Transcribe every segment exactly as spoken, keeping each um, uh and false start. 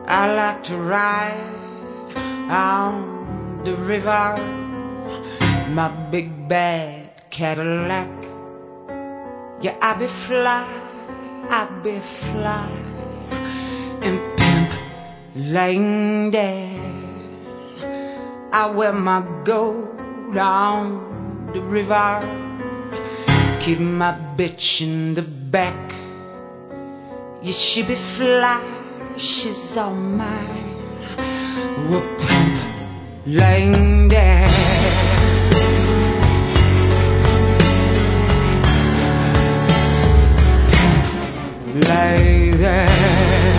I like to ride on the river, my big bad Cadillac. Yeah, I be fly, I be fly, and pimp laying there. I wear my gold on the river, keep my bitch in the back. Yeah, she be fly, she's all mine. We're pimp laying there. Pimp lay there.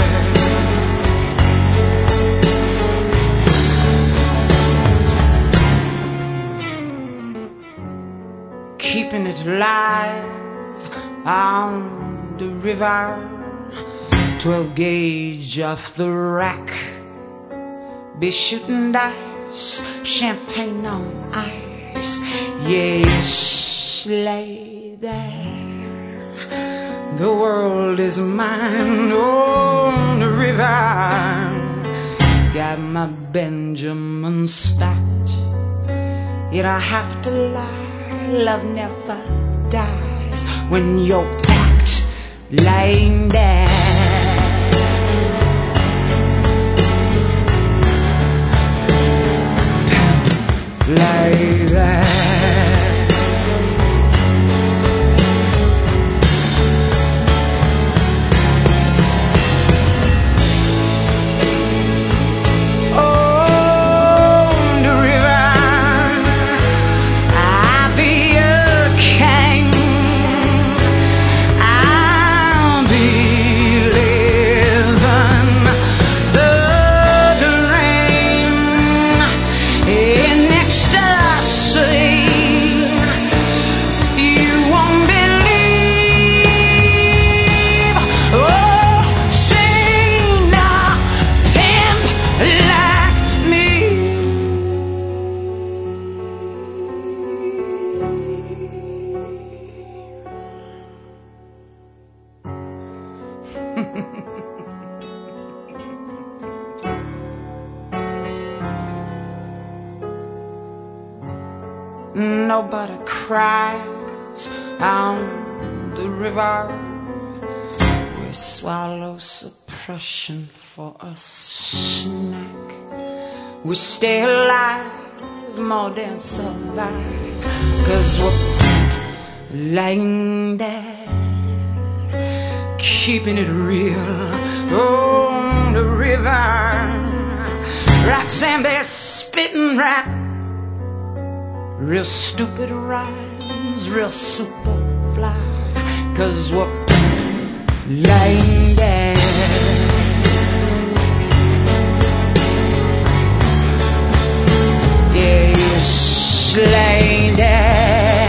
Keeping it live on the river, twelve gauge off the rack. Be shooting dice, champagne on ice. Yes, lay there. The world is mine on the river. Got my Benjamin stacked. Yet I have to lie. Love never dies when you're packed, lying there. Lay there. Nobody cries on the river. We swallow suppression for a snack. We stay alive more than survive, 'cause we're laying there, keeping it real on the river. Roxanne Bear spitting rap, real stupid rhymes, real super fly, 'cause we're laying there. Yeah, yes, laying there.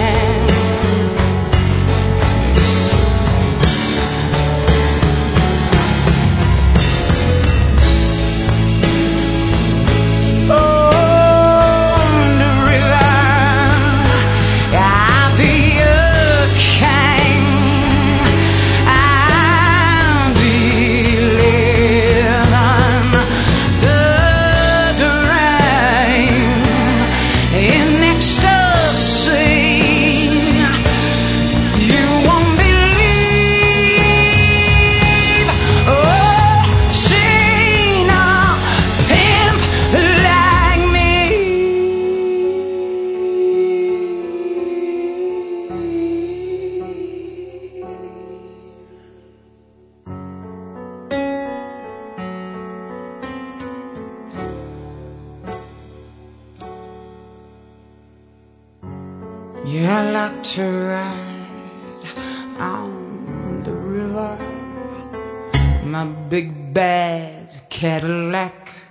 Yeah, I like to ride on the river, my big bad Cadillac.